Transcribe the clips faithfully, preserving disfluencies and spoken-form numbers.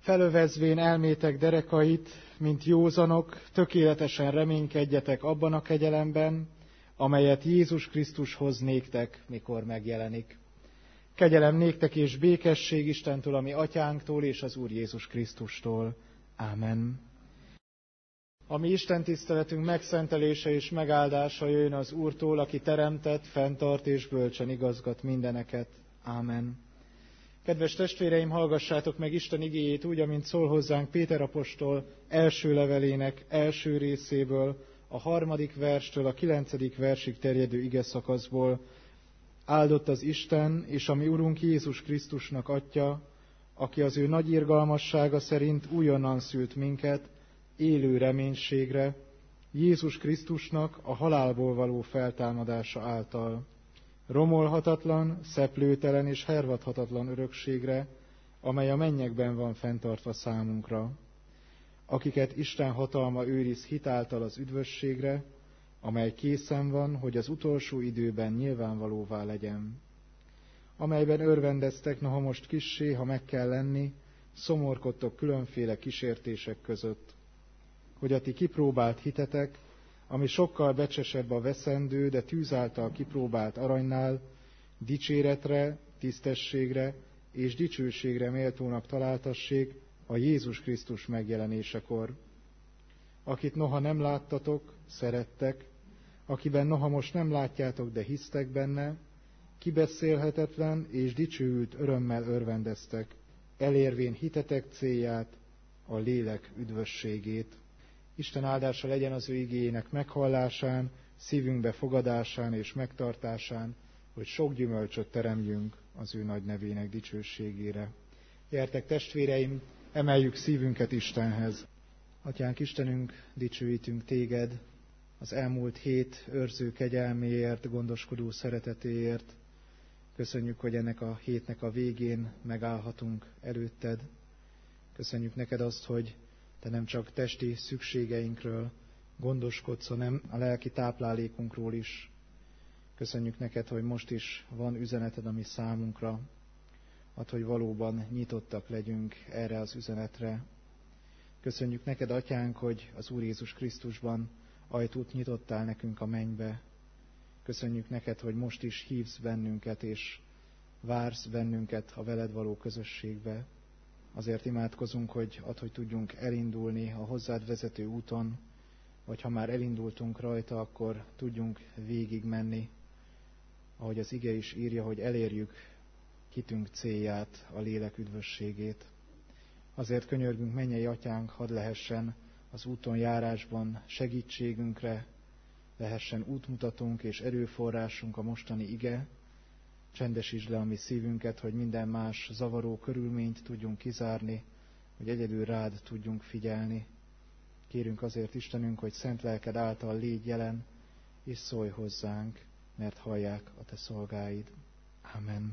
felövezvén elmétek derekait, mint józanok, tökéletesen reménykedjetek abban a kegyelemben, amelyet Jézus Krisztus hoz néktek, mikor megjelenik. Kegyelem néktek és békesség Istentől, a mi atyánktól és az Úr Jézus Krisztustól. Ámen. A mi Isten tiszteletünk megszentelése és megáldása jön az Úrtól, aki teremtett, fenntart és bölcsen igazgat mindeneket. Ámen. Kedves testvéreim, hallgassátok meg Isten igéjét úgy, amint szól hozzánk Péter apostol első levelének első részéből, a harmadik verstől a kilencedik versig terjedő igeszakaszból. Áldott az Isten és a mi Urunk Jézus Krisztusnak Atya, aki az ő nagy irgalmassága szerint újonnan szült minket, élő reménységre, Jézus Krisztusnak a halálból való feltámadása által, romolhatatlan, szeplőtelen és hervadhatatlan örökségre, amely a mennyekben van fenntartva számunkra, akiket Isten hatalma őriz hitáltal az üdvösségre, amely készen van, hogy az utolsó időben nyilvánvalóvá legyen, amelyben örvendeztek, noha most kissé, ha meg kell lenni, szomorkodtok különféle kísértések között, hogy a ti kipróbált hitetek, ami sokkal becsesebb a veszendő, de tűz által kipróbált aranynál, dicséretre, tisztességre és dicsőségre méltónak találtassék a Jézus Krisztus megjelenésekor, akit noha nem láttatok, szerettek, akiben noha most nem látjátok, de hisztek benne, kibeszélhetetlen és dicsőült örömmel örvendeztek, elérvén hitetek célját, a lélek üdvösségét. Isten áldása legyen az ő igéjének meghallásán, szívünkbe fogadásán és megtartásán, hogy sok gyümölcsöt teremjünk az ő nagy nevének dicsőségére. Gyertek, testvéreim, emeljük szívünket Istenhez. Atyánk Istenünk, dicsőítünk téged az elmúlt hét őrző kegyelméért, gondoskodó szeretetéért. Köszönjük, hogy ennek a hétnek a végén megállhatunk előtted. Köszönjük neked azt, hogy te nem csak testi szükségeinkről gondoskodsz, hanem a lelki táplálékunkról is. Köszönjük neked, hogy most is van üzeneted a mi számunkra, add, hogy valóban nyitottak legyünk erre az üzenetre. Köszönjük neked, Atyánk, hogy az Úr Jézus Krisztusban ajtót nyitottál nekünk a mennybe. Köszönjük neked, hogy most is hívsz bennünket, és vársz bennünket a veled való közösségbe. Azért imádkozunk, hogy add, hogy tudjunk elindulni a hozzád vezető úton, vagy ha már elindultunk rajta, akkor tudjunk végig menni, ahogy az ige is írja, hogy elérjük hitünk célját, a lélek üdvösségét. Azért könyörgünk, mennyei Atyánk, hadd lehessen az úton járásban segítségünkre, lehessen útmutatónk és erőforrásunk a mostani ige. Csendesítsd le a mi szívünket, hogy minden más zavaró körülményt tudjunk kizárni, hogy egyedül rád tudjunk figyelni. Kérünk azért, Istenünk, hogy szent lelked által légy jelen, és szólj hozzánk, mert hallják a te szolgáid. Amen.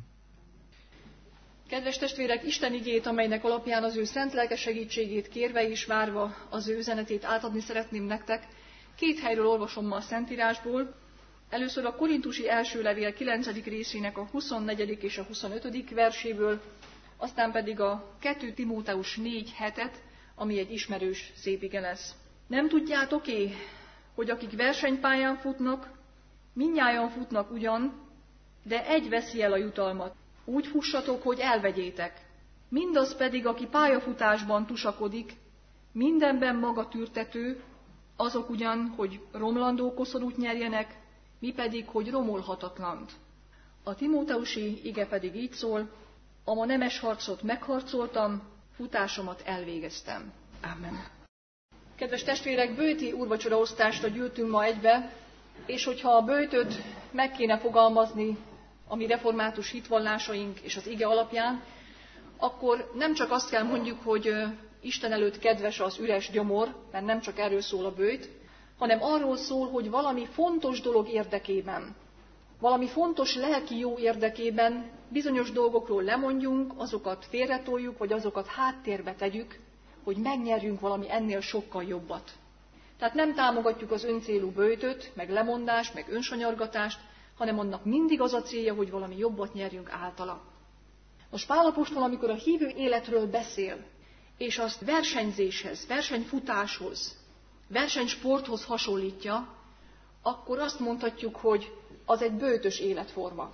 Kedves testvérek, Isten igét, amelynek alapján az ő szent lelke segítségét kérve és várva az ő üzenetét átadni szeretném nektek, két helyről olvasom ma a Szentírásból. Először a Korintusi első levél kilencedik részének a huszonnegyedik és a huszonötödik verséből, aztán pedig a kettő Timóteus négy hetet, ami egy ismerős szép ige lesz. Nem tudjátok-é, hogy akik versenypályán futnak, mindnyájan futnak ugyan, de egy veszi el a jutalmat. Úgy fussatok, hogy elvegyétek. Mindaz pedig, aki pályafutásban tusakodik, mindenben maga tűrtető, azok ugyan, hogy romlandó koszorút nyerjenek, mi pedig, hogy romolhatatlant. A timóteusi ige pedig így szól: a ma nemes harcot megharcoltam, futásomat elvégeztem. Amen. Kedves testvérek, bőti úrvacsoraosztásra gyűltünk ma egybe, és hogyha a bőtöt meg kéne fogalmazni a mi református hitvallásaink és az ige alapján, akkor nem csak azt kell mondjuk, hogy Isten előtt kedves az üres gyomor, mert nem csak erről szól a bőjt, hanem arról szól, hogy valami fontos dolog érdekében, valami fontos lelki jó érdekében bizonyos dolgokról lemondjunk, azokat félretoljuk, vagy azokat háttérbe tegyük, hogy megnyerjünk valami ennél sokkal jobbat. Tehát nem támogatjuk az öncélú böjtöt, meg lemondást, meg önsanyargatást, hanem annak mindig az a célja, hogy valami jobbat nyerjünk általa. Most Pál apostol, amikor a hívő életről beszél, és azt versenyzéshez, versenyfutáshoz, versenysporthoz hasonlítja, akkor azt mondhatjuk, hogy az egy böjtös életforma.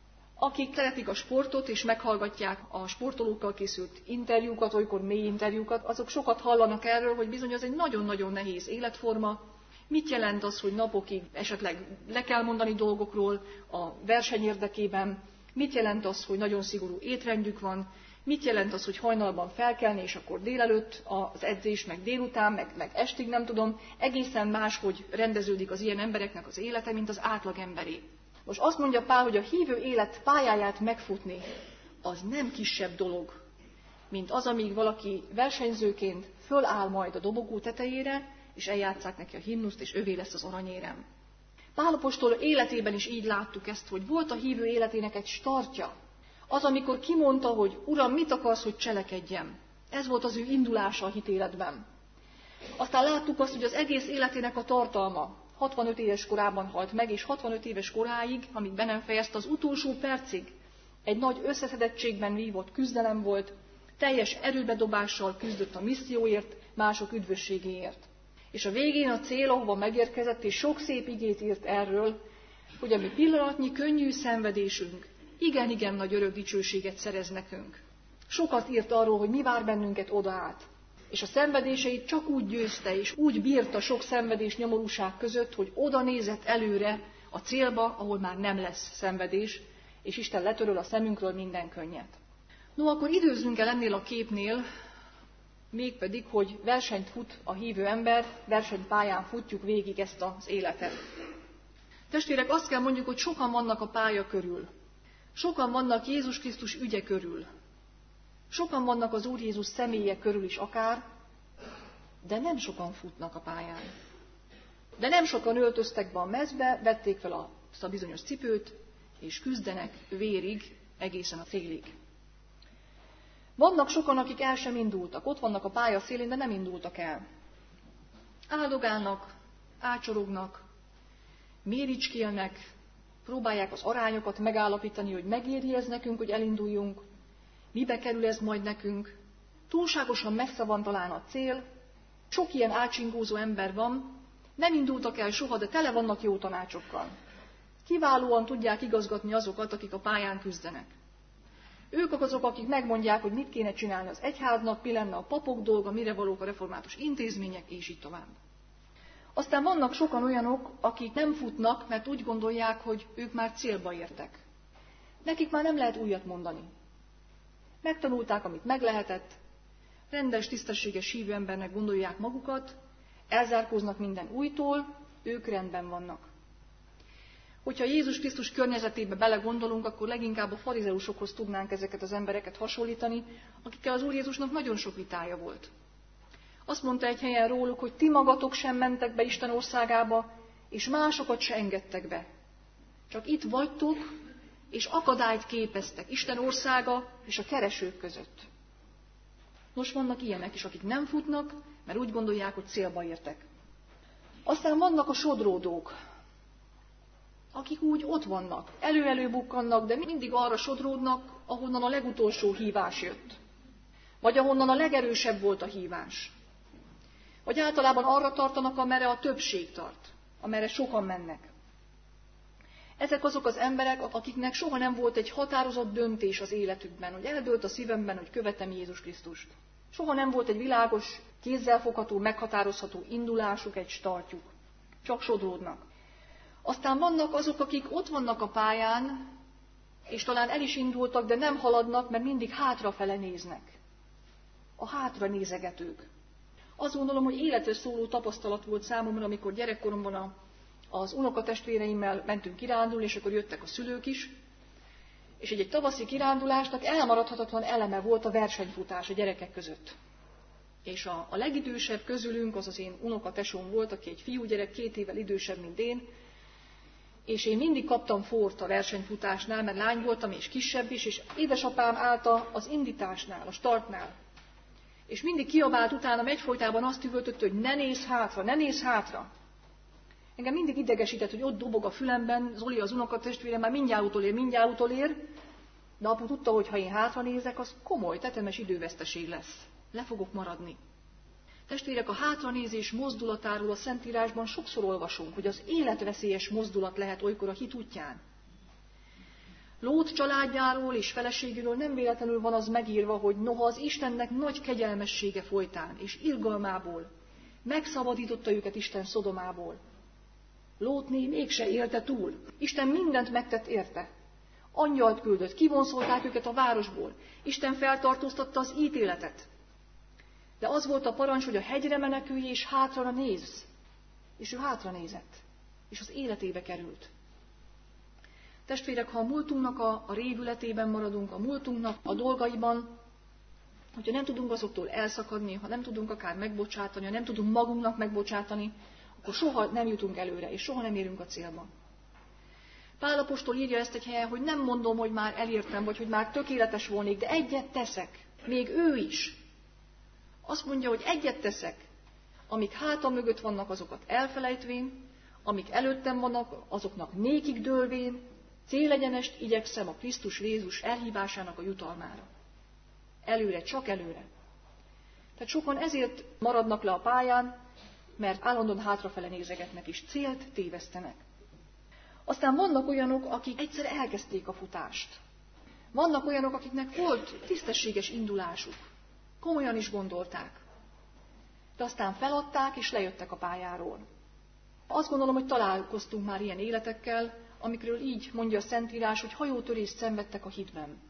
Akik szeretik a sportot és meghallgatják a sportolókkal készült interjúkat, olykor mély interjúkat, azok sokat hallanak erről, hogy bizony az egy nagyon-nagyon nehéz életforma. Mit jelent az, hogy napokig esetleg le kell mondani dolgokról a verseny érdekében? Mit jelent az, hogy nagyon szigorú étrendjük van? Mit jelent az, hogy hajnalban felkelni, és akkor délelőtt az edzés, meg délután, meg, meg estig, nem tudom, egészen máshogy rendeződik az ilyen embereknek az élete, mint az átlag emberé. Most azt mondja Pál, hogy a hívő élet pályáját megfutni, az nem kisebb dolog, mint az, amíg valaki versenyzőként föláll majd a dobogó tetejére, és eljátsszák neki a himnuszt, és övé lesz az aranyérem. Pál apostol életében is így láttuk ezt, hogy volt a hívő életének egy startja. Az, amikor kimondta, hogy Uram, mit akarsz, hogy cselekedjem? Ez volt az ő indulása a hitéletben. Aztán láttuk azt, hogy az egész életének a tartalma, hatvanöt éves korában halt meg, és hatvanöt éves koráig, amíg be nem fejezte, az utolsó percig egy nagy összeszedettségben vívott küzdelem volt, teljes erőbedobással küzdött a misszióért, mások üdvösségéért. És a végén a cél, ahova megérkezett, és sok szép igét írt erről, hogy a mi pillanatnyi könnyű szenvedésünk igen-igen nagy örök dicsőséget szerez nekünk. Sokat írt arról, hogy mi vár bennünket oda át. És a szenvedéseit csak úgy győzte, és úgy bírta sok szenvedés nyomorúság között, hogy oda nézett előre a célba, ahol már nem lesz szenvedés, és Isten letöröl a szemünkről minden könnyet. No, akkor időzzünk el ennél a képnél, mégpedig, hogy versenyt fut a hívő ember, versenypályán futjuk végig ezt az életet. Testvérek, azt kell mondjuk, hogy sokan vannak a pálya körül. Sokan vannak Jézus Krisztus ügye körül. Sokan vannak az Úr Jézus személye körül is akár, de nem sokan futnak a pályán. De nem sokan öltöztek be a mezbe, vették fel azt a bizonyos cipőt, és küzdenek vérig, egészen a félig. Vannak sokan, akik el sem indultak, ott vannak a pálya szélén, de nem indultak el. Áldogálnak, ácsorognak, méricskélnek, próbálják az arányokat megállapítani, hogy megéri ez nekünk, hogy elinduljunk, mibe kerül ez majd nekünk. Túlságosan messze van talán a cél, sok ilyen ácsingózó ember van, nem indultak el soha, de tele vannak jó tanácsokkal. Kiválóan tudják igazgatni azokat, akik a pályán küzdenek. Ők azok, akik megmondják, hogy mit kéne csinálni az egyháznak, mi lenne a papok dolga, mire valók a református intézmények, és így tovább. Aztán vannak sokan olyanok, akik nem futnak, mert úgy gondolják, hogy ők már célba értek. Nekik már nem lehet újat mondani. Megtanulták, amit meg lehetett, rendes, tisztességes hívő embernek gondolják magukat, elzárkóznak minden újtól, ők rendben vannak. Hogyha Jézus Krisztus környezetébe belegondolunk, akkor leginkább a farizeusokhoz tudnánk ezeket az embereket hasonlítani, akikkel az Úr Jézusnak nagyon sok vitája volt. Azt mondta egy helyen róluk, hogy ti magatok sem mentek be Isten országába, és másokat se engedtek be. Csak itt vagytok, és akadályt képeztek Isten országa és a keresők között. Nos, vannak ilyenek is, akik nem futnak, mert úgy gondolják, hogy célba értek. Aztán vannak a sodródók, akik úgy ott vannak, elő-elő bukkannak, de mindig arra sodródnak, ahonnan a legutolsó hívás jött. Vagy ahonnan a legerősebb volt a hívás. Vagy általában arra tartanak, amerre a többség tart, amerre sokan mennek. Ezek azok az emberek, akiknek soha nem volt egy határozott döntés az életükben, hogy eldőlt a szívemben, hogy követem Jézus Krisztust. Soha nem volt egy világos, kézzelfogható, meghatározható indulásuk, egy startjuk. Csak sodródnak. Aztán vannak azok, akik ott vannak a pályán, és talán el is indultak, de nem haladnak, mert mindig hátrafele néznek. A hátra nézegetők. Azt gondolom, hogy életre szóló tapasztalat volt számomra, amikor gyerekkoromban a, az unokatestvéreimmel mentünk kirándulni, és akkor jöttek a szülők is, és egy, egy tavaszi kirándulásnak elmaradhatatlan eleme volt a versenyfutás a gyerekek között. És a, a legidősebb közülünk az az én unokatesóm volt, aki egy fiúgyerek, két évvel idősebb, mint én, és én mindig kaptam fort a versenyfutásnál, mert lány voltam, és kisebb is, és édesapám állt az indításnál, a startnál. És mindig kiabált utánam, egyfolytában azt üvöltött, hogy ne nézz hátra, ne nézz hátra. Engem mindig idegesített, hogy ott dobog a fülemben, Zoli az unokatestvérem már mindjárt utolér, mindjárt utolér, de apu tudta, hogy ha én hátra nézek, az komoly, tetemes időveszteség lesz. Le fogok maradni. Testvérek, a hátranézés mozdulatáról a Szentírásban sokszor olvasunk, hogy az életveszélyes mozdulat lehet olykor a hit útján. Lót családjáról és feleségéről nem véletlenül van az megírva, hogy noha az Istennek nagy kegyelmessége folytán és irgalmából megszabadította őket Isten Szodomából. Lótné mégse élte túl. Isten mindent megtett érte. Angyalt küldött, kivonszolták őket a városból. Isten feltartóztatta az ítéletet. De az volt a parancs, hogy a hegyre menekülj és hátra nézz. És ő hátra nézett. És az életébe került. Testvérek, ha a múltunknak a, a révületében maradunk, a múltunknak a dolgaiban, hogyha nem tudunk azoktól elszakadni, ha nem tudunk akár megbocsátani, ha nem tudunk magunknak megbocsátani, akkor soha nem jutunk előre, és soha nem érünk a célba. Pál apostol írja ezt egy helyen, hogy nem mondom, hogy már elértem, vagy hogy már tökéletes volnék, de egyet teszek. Még ő is. Azt mondja, hogy egyet teszek, amik hátam mögött vannak, azokat elfelejtvén, amik előttem vannak, azoknak nékig dőlvén, célegyenest igyekszem a Krisztus Jézus elhívásának a jutalmára. Előre, csak előre. Tehát sokan ezért maradnak le a pályán, mert állandóan hátrafele nézegetnek és célt tévesztenek. Aztán vannak olyanok, akik egyszer elkezdték a futást. Vannak olyanok, akiknek volt tisztességes indulásuk. Komolyan is gondolták. De aztán feladták és lejöttek a pályáról. Azt gondolom, hogy találkoztunk már ilyen életekkel, amikről így mondja a Szentírás, hogy hajótörést szenvedtek a hitben.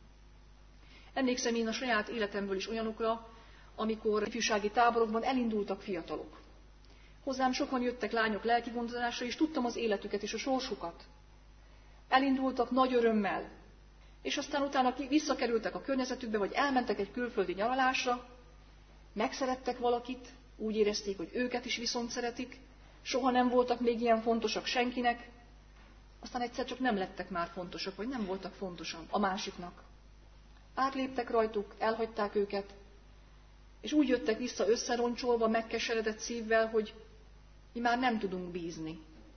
Emlékszem én a saját életemből is olyanokra, amikor ifjúsági táborokban elindultak fiatalok. Hozzám sokan jöttek lányok lelkigondozásra, és tudtam az életüket és a sorsukat. Elindultak nagy örömmel, és aztán utána visszakerültek a környezetükbe, vagy elmentek egy külföldi nyaralásra, megszerettek valakit, úgy érezték, hogy őket is viszont szeretik, soha nem voltak még ilyen fontosak senkinek, aztán egyszer csak nem lettek már fontosak, vagy nem voltak fontosak a másiknak. Átléptek rajtuk, elhagyták őket, és úgy jöttek vissza összeroncsolva, megkeseredett szívvel, hogy mi már nem tudunk bízni.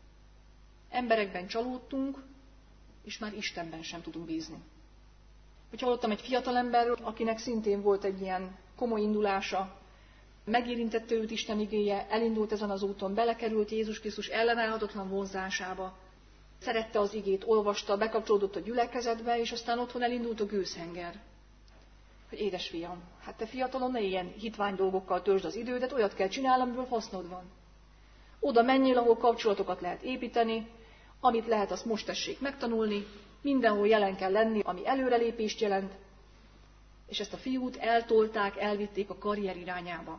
Emberekben csalódtunk, és már Istenben sem tudunk bízni. Hogy hallottam egy fiatalemberről, akinek szintén volt egy ilyen komoly indulása, megérintette őt Isten igéje, elindult ezen az úton, belekerült Jézus Krisztus ellenállhatatlan vonzásába, szerette az igét, olvasta, bekapcsolódott a gyülekezetbe, és aztán otthon elindult a gőzhenger. Hogy édes fiam, hát te fiatalon ne ilyen hitvány dolgokkal töltsd az idődet, olyat kell csinálni, amiből hasznod van. Oda menjél, ahol kapcsolatokat lehet építeni, amit lehet, azt most tessék megtanulni, mindenhol jelen kell lenni, ami előrelépést jelent, és ezt a fiút eltolták, elvitték a karrier irányába.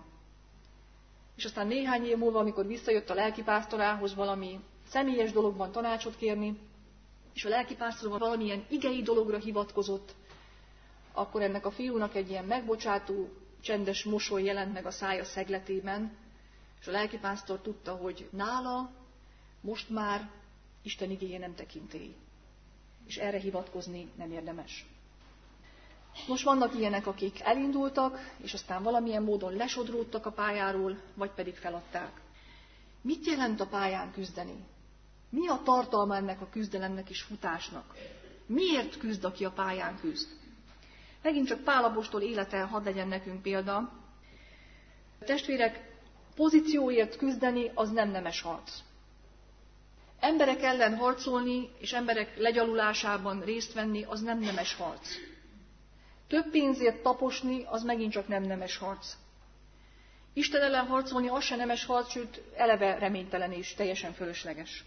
És aztán néhány év múlva, amikor visszajött a lelkipásztorához valami személyes dologban tanácsot kérni, és a lelkipásztor valamilyen igei dologra hivatkozott, akkor ennek a fiúnak egy ilyen megbocsátó, csendes mosoly jelent meg a szája szegletében, és a lelkipásztor tudta, hogy nála most már Isten igéje nem tekintély, és erre hivatkozni nem érdemes. Most vannak ilyenek, akik elindultak, és aztán valamilyen módon lesodródtak a pályáról, vagy pedig feladták. Mit jelent a pályán küzdeni? Mi a tartalma ennek a küzdelemnek és futásnak? Miért küzd, aki a pályán küzd? Megint csak Pál apostol élete hadd legyen nekünk példa. Testvérek, pozícióért küzdeni az nem nemes harc. Emberek ellen harcolni és emberek legyalulásában részt venni az nem nemes harc. Több pénzért taposni az megint csak nem nemes harc. Isten ellen harcolni az se nemes harc, sőt eleve reménytelen és teljesen fölösleges.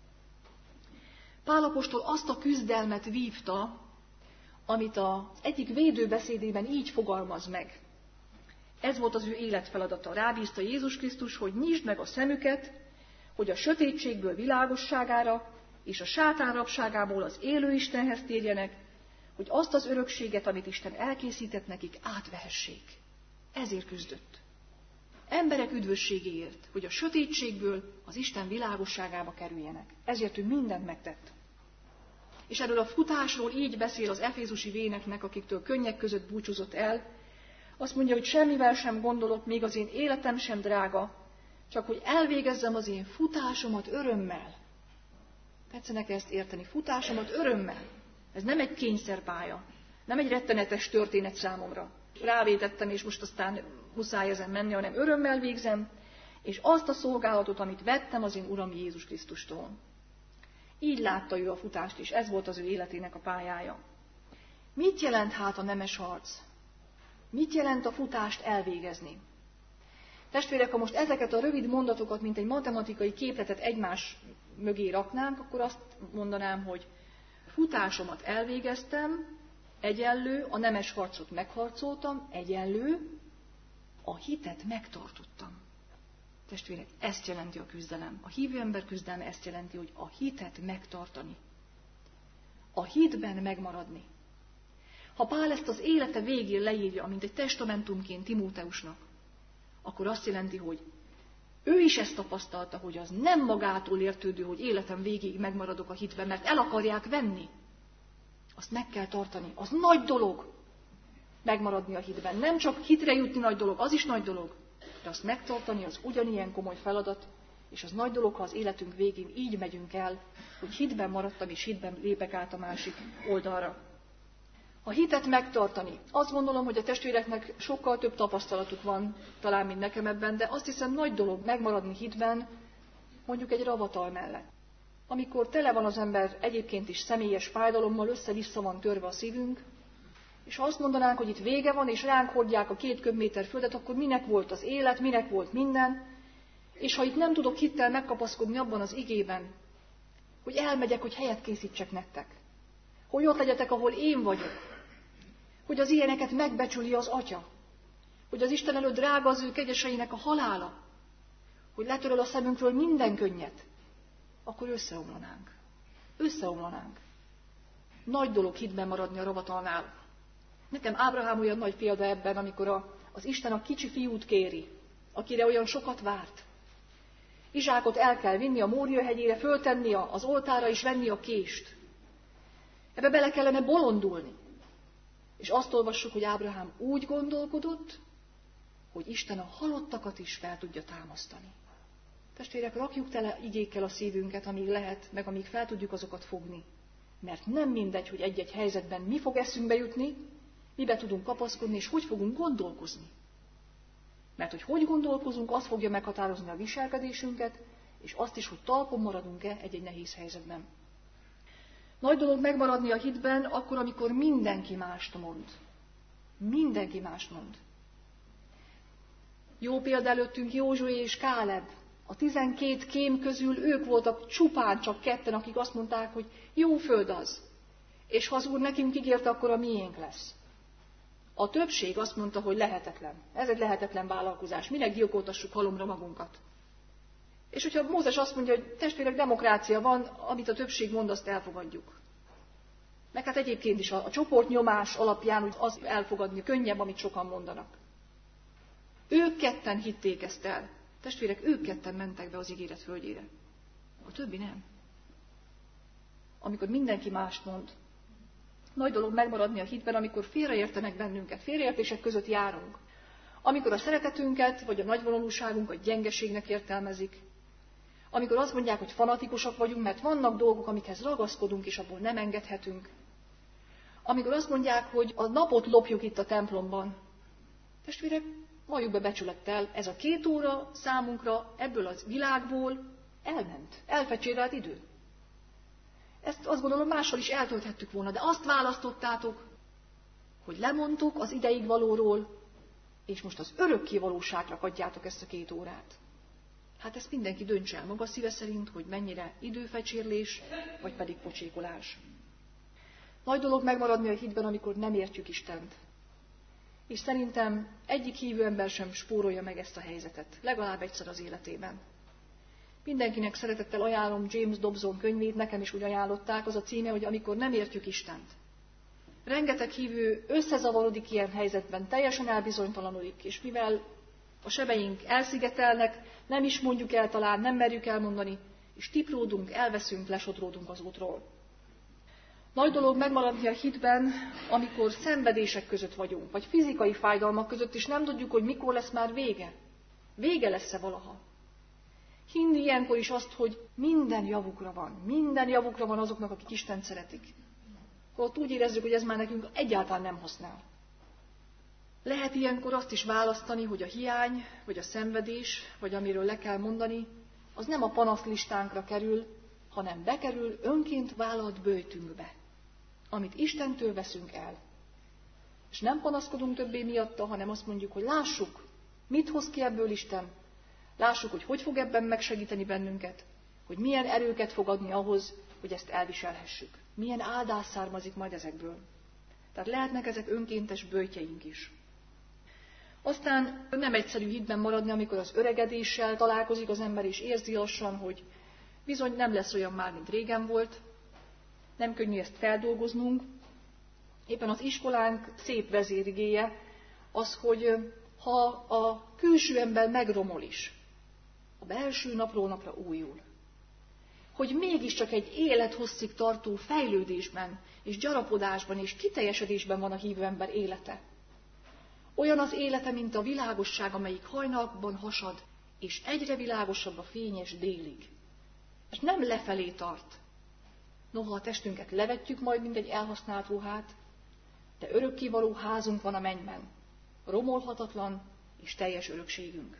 Pál apostol azt a küzdelmet vívta, amit az egyik védőbeszédében így fogalmaz meg. Ez volt az ő életfeladata. Rábízta Jézus Krisztus, hogy nyisd meg a szemüket, hogy a sötétségből világosságára és a sátán rabságából az élő Istenhez térjenek, hogy azt az örökséget, amit Isten elkészített nekik, átvehessék. Ezért küzdött. Emberek üdvösségéért, hogy a sötétségből az Isten világosságába kerüljenek. Ezért ő mindent megtett. És erről a futásról így beszél az efézusi véneknek, akiktől könnyek között búcsúzott el. Azt mondja, hogy semmivel sem gondolok, még az én életem sem drága, csak hogy elvégezzem az én futásomat örömmel. Tetszenek ezt érteni, futásomat örömmel. Ez nem egy kényszerpálya, nem egy rettenetes történet számomra. rávétettem, és most aztán muszáj ezen menni, hanem örömmel végzem, és azt a szolgálatot, amit vettem az én Uram Jézus Krisztustól. Így látta ő a futást is, ez volt az ő életének a pályája. Mit jelent hát a nemes harc? Mit jelent a futást elvégezni? Testvérek, ha most ezeket a rövid mondatokat, mint egy matematikai képletet egymás mögé raknánk, akkor azt mondanám, hogy futásomat elvégeztem, egyenlő, a nemes harcot megharcoltam, egyenlő, a hitet megtartottam. Testvérek, ezt jelenti a küzdelem. A hívő ember küzdelme ezt jelenti, hogy a hitet megtartani. A hitben megmaradni. Ha Pál ezt az élete végén leírja, mint egy testamentumként Timóteusnak, akkor azt jelenti, hogy ő is ezt tapasztalta, hogy az nem magától értődő, hogy életem végéig megmaradok a hitben, mert el akarják venni. Azt meg kell tartani. Az nagy dolog megmaradni a hitben. Nem csak hitre jutni nagy dolog, az is nagy dolog, de azt megtartani az ugyanilyen komoly feladat, és az nagy dolog, ha az életünk végén így megyünk el, hogy hitben maradtam, és hitben lépek át a másik oldalra. A hitet megtartani. Azt gondolom, hogy a testvéreknek sokkal több tapasztalatuk van, talán, mint nekem ebben, de azt hiszem nagy dolog megmaradni hitben, mondjuk egy ravatal mellett. Amikor tele van az ember egyébként is személyes fájdalommal, össze-vissza van törve a szívünk, és ha azt mondanánk, hogy itt vége van, és ránk hordják a két köbméter földet, akkor minek volt az élet, minek volt minden, és ha itt nem tudok hittel megkapaszkodni abban az igében, hogy elmegyek, hogy helyet készítsek nektek, hogy ott legyetek, ahol én vagyok, hogy az ilyeneket megbecsüli az Atya, hogy az Isten előtt drága az ő kegyeseinek a halála, hogy letöröl a szemünkről minden könnyet, akkor összeomlanánk. Összeomlanánk. Nagy dolog hitben maradni a ravatalnál. Nekem Ábrahám olyan nagy példa ebben, amikor a, az Isten a kicsi fiút kéri, akire olyan sokat várt. Izsákot el kell vinni a Mória hegyére, föltenni az oltára és venni a kést. Ebbe bele kellene bolondulni. És azt olvassuk, hogy Ábrahám úgy gondolkodott, hogy Isten a halottakat is fel tudja támasztani. Testvérek, rakjuk tele igékkel a szívünket, amíg lehet, meg amíg fel tudjuk azokat fogni. Mert nem mindegy, hogy egy-egy helyzetben mi fog eszünkbe jutni, mibe tudunk kapaszkodni, és hogy fogunk gondolkozni. Mert hogy hogy gondolkozunk, az fogja meghatározni a viselkedésünket, és azt is, hogy talpon maradunk-e egy-egy nehéz helyzetben. Nagy dolog megmaradni a hitben, akkor, amikor mindenki mást mond. Mindenki mást mond. Jó példa előttünk Józsué és Káleb. A tizenkét kém közül ők voltak csupán csak ketten, akik azt mondták, hogy jó föld az. És ha az Úr nekünk ígérte, akkor a miénk lesz. A többség azt mondta, hogy lehetetlen. Ez egy lehetetlen vállalkozás. Minek gyilkoltassuk halomra magunkat? És hogyha Mózes azt mondja, hogy testvérek, demokrácia van, amit a többség mond, azt elfogadjuk. Meg hát egyébként is a, a csoportnyomás alapján úgy az elfogadni könnyebb, amit sokan mondanak. Ők ketten hitték ezt el. Testvérek, ők ketten mentek be az ígéret földjére. A többi nem. Amikor mindenki mást mond. Nagy dolog megmaradni a hitben, amikor félreértenek bennünket, félreértések között járunk. Amikor a szeretetünket, vagy a nagyvonalúságunkat gyengeségnek értelmezik. Amikor azt mondják, hogy fanatikusak vagyunk, mert vannak dolgok, amikhez ragaszkodunk, és abból nem engedhetünk. Amikor azt mondják, hogy a napot lopjuk itt a templomban. Testvérek, valljuk be becsülettel, ez a két óra számunkra ebből a világból elment, elfecsérelt idő. Ezt azt gondolom, mással is eltölthettük volna, de azt választottátok, hogy lemondtuk az ideig valóról, és most az örökké valóságra adjátok ezt a két órát. Hát ezt mindenki döntse el maga szíve szerint, hogy mennyire időfecsérlés, vagy pedig pocsékolás. Nagy dolog megmaradni a hitben, amikor nem értjük Istent. És szerintem egyik hívő ember sem spórolja meg ezt a helyzetet, legalább egyszer az életében. Mindenkinek szeretettel ajánlom James Dobson könyvét, nekem is úgy ajánlották, az a címe, hogy amikor nem értjük Istent. Rengeteg hívő összezavarodik ilyen helyzetben, teljesen elbizonytalanodik, és mivel a sebeink elszigetelnek, nem is mondjuk el talán, nem merjük elmondani, és tipródunk, elveszünk, lesodródunk az útról. Nagy dolog megmaradni a hitben, amikor szenvedések között vagyunk, vagy fizikai fájdalmak között, és nem tudjuk, hogy mikor lesz már vége. Vége lesz-e valaha? Hinni ilyenkor is azt, hogy minden javukra van, minden javukra van azoknak, akik Istent szeretik. Ott úgy érezzük, hogy ez már nekünk egyáltalán nem használ. Lehet ilyenkor azt is választani, hogy a hiány, vagy a szenvedés, vagy amiről le kell mondani, az nem a panaszlistánkra kerül, hanem bekerül önként vállalt böjtünkbe, amit Istentől veszünk el. És nem panaszkodunk többé miatta, hanem azt mondjuk, hogy lássuk, mit hoz ki ebből Isten, lássuk, hogy hogy fog ebben megsegíteni bennünket, hogy milyen erőket fog adni ahhoz, hogy ezt elviselhessük. Milyen áldás származik majd ezekből. Tehát lehetnek ezek önkéntes böjtjeink is. Aztán nem egyszerű hitben maradni, amikor az öregedéssel találkozik az ember, és érzi lassan, hogy bizony nem lesz olyan már, mint régen volt. Nem könnyű ezt feldolgoznunk. Éppen az iskolánk szép vezérigéje az, hogy ha a külső ember megromol is, a belső napról napra újul. Hogy mégiscsak egy élethosszig tartó fejlődésben, és gyarapodásban, és kiteljesedésben van a hívő ember élete. Olyan az élete, mint a világosság, amelyik hajnalban hasad, és egyre világosabb a fényes délig. És nem lefelé tart. Noha a testünket levetjük majd, mint egy elhasznált ruhát, de örökkévaló házunk van a mennyben, romolhatatlan és teljes örökségünk.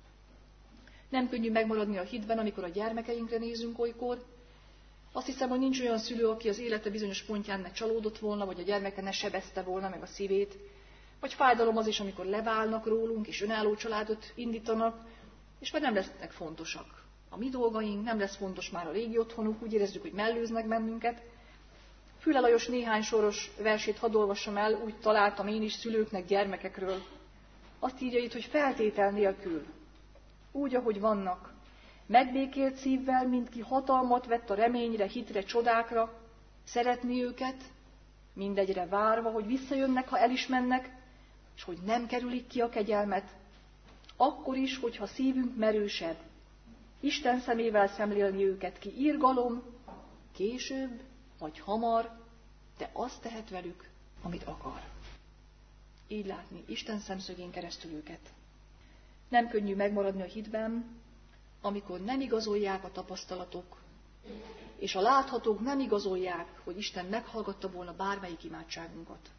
Nem könnyű megmaradni a hitben, amikor a gyermekeinkre nézünk olykor. Azt hiszem, hogy nincs olyan szülő, aki az élete bizonyos pontján ne csalódott volna, vagy a gyermeke ne sebezte volna meg a szívét. Vagy fájdalom az is, amikor leválnak rólunk, és önálló családot indítanak, és már nem lesznek fontosak. A mi dolgaink, nem lesz fontos már a régi otthonuk, úgy érezzük, hogy mellőznek bennünket. Füle Lajos néhány soros versét hadd olvassam el, úgy találtam én is szülőknek gyermekekről. Azt írja itt, hogy feltétel nélkül, úgy, ahogy vannak, megbékélt szívvel, mint ki hatalmat vett a reményre, hitre, csodákra, szeretni őket, mindegyre várva, hogy visszajönnek, ha el is mennek, és hogy nem kerülik ki a kegyelmet, akkor is, hogyha szívünk merősebb, Isten szemével szemlélni őket ki irgalom, később vagy hamar, de azt tehet velük, amit akar. Így látni Isten szemszögén keresztül őket. Nem könnyű megmaradni a hitben, amikor nem igazolják a tapasztalatok, és a láthatók nem igazolják, hogy Isten meghallgatta volna bármelyik imádságunkat.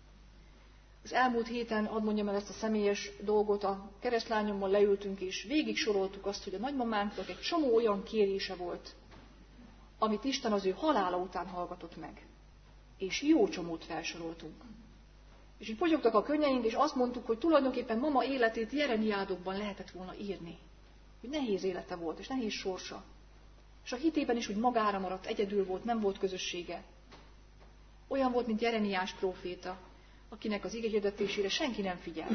Az elmúlt héten, hadd mondjam el ezt a személyes dolgot, a keresztlányommal leültünk, és végig soroltuk azt, hogy a nagymamánknak egy csomó olyan kérése volt, amit Isten az ő halála után hallgatott meg. És jó csomót felsoroltunk. És így potyogtak a könnyeink, és azt mondtuk, hogy tulajdonképpen mama életét Jeremiádokban lehetett volna írni. Hogy nehéz élete volt, és nehéz sorsa. És a hitében is, hogy magára maradt, egyedül volt, nem volt közössége. Olyan volt, mint Jeremiás próféta, akinek az igehirdetésére senki nem figyelt.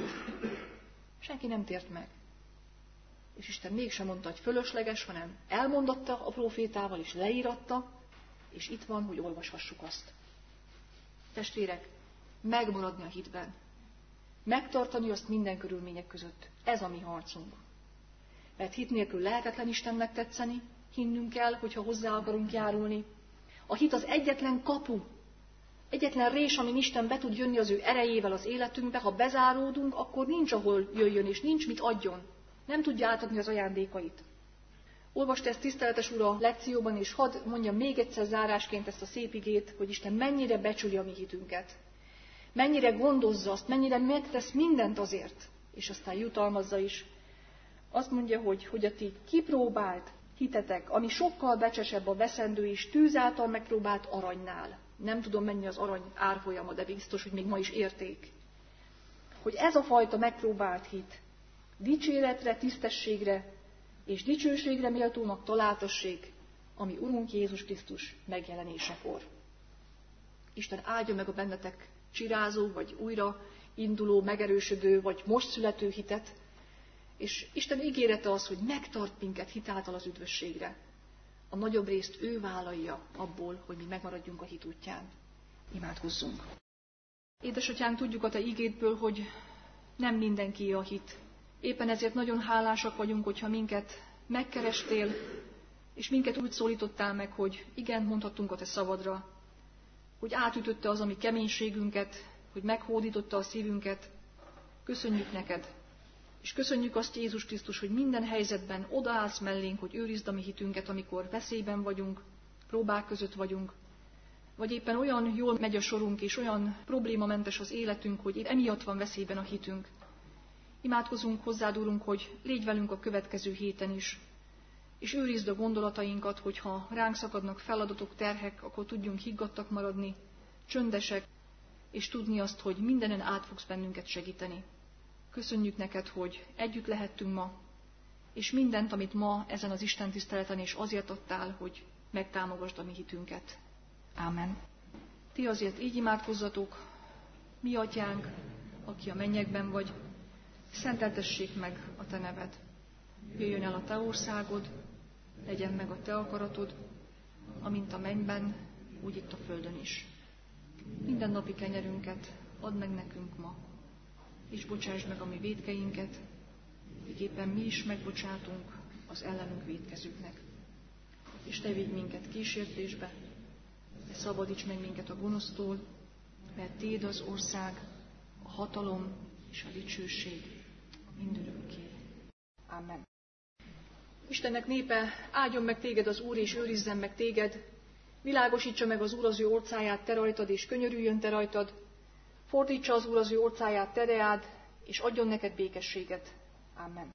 Senki nem tért meg. És Isten mégsem mondta, hogy fölösleges, hanem elmondatta a prófétával, és leíratta, és itt van, hogy olvashassuk azt. Testvérek, megmaradni a hitben. Megtartani azt minden körülmények között. Ez a mi harcunk. Mert hit nélkül lehetetlen Istennek tetszeni, hinnünk kell, hogyha hozzá akarunk járulni. A hit az egyetlen kapu, egyetlen rés, amin Isten be tud jönni az ő erejével az életünkbe. Ha bezáródunk, akkor nincs, ahol jöjjön, és nincs mit adjon. Nem tudja átadni az ajándékait. Olvasta ezt tiszteletes Úr a lekcióban, és hadd mondjam még egyszer zárásként ezt a szép igét, hogy Isten mennyire becsüli a mi hitünket. Mennyire gondozza azt, mennyire megtesz mindent azért, és aztán jutalmazza is. Azt mondja, hogy, hogy a ti kipróbált hitetek, ami sokkal becsesebb a veszendő és tűz által megpróbált aranynál. Nem tudom, mennyi az arany árfolyama, de biztos, hogy még ma is érték. Hogy ez a fajta megpróbált hit dicséretre, tisztességre és dicsőségre méltónak találtassék, ami Urunk Jézus Krisztus megjelenésekor. Isten áldja meg a bennetek csirázó, vagy újra induló, megerősödő, vagy most születő hitet, és Isten ígérete az, hogy megtart minket hitáltal az üdvösségre. A nagyobb részt ő vállalja abból, hogy mi megmaradjunk a hit útján. Imádkozzunk! Édesatyánk, tudjuk a te ígédből, hogy nem mindenki a hit. Éppen ezért nagyon hálásak vagyunk, hogyha minket megkerestél, és minket úgy szólítottál meg, hogy igen, mondhattunk a te szavadra, hogy átütötte az a mi keménységünket, hogy meghódította a szívünket. Köszönjük neked, és köszönjük azt, Jézus Krisztus, hogy minden helyzetben odaállsz mellénk, hogy őrizd a mi hitünket, amikor veszélyben vagyunk, próbák között vagyunk. vagy éppen olyan jól megy a sorunk, és olyan problémamentes az életünk, hogy emiatt van veszélyben a hitünk. Imádkozunk hozzád, Urunk, hogy légy velünk a következő héten is, és őrizd a gondolatainkat, hogyha ránk szakadnak feladatok, terhek, akkor tudjunk higgadtak maradni, csöndesek, és tudni azt, hogy mindenen át fogsz bennünket segíteni. Köszönjük neked, hogy együtt lehettünk ma, és mindent, amit ma ezen az Isten tiszteleten is azért adtál, hogy megtámogasd a mi hitünket. Ámen. Ti azért így imádkozzatok, mi atyánk, aki a mennyekben vagy, szenteltessék meg a te neved. Jöjjön el a te országod, legyen meg a te akaratod, amint a mennyben, úgy itt a földön is. Minden napi kenyerünket add meg nekünk ma, és bocsásd meg a mi vétkeinket, miképpen mi is megbocsátunk az ellenünk vétkezőknek. És te vigy minket kísértésbe, de szabadíts meg minket a gonosztól, mert Téd az ország, a hatalom és a dicsőség mindörökké. Amen. Istennek népe, áldjon meg téged az Úr, és őrizzen meg téged, világosítsa meg az Úr az ő orcáját te rajtad, és könyörüljön te rajtad, fordítsa az Úr az ő orcáját te reád, és adjon neked békességet. Amen.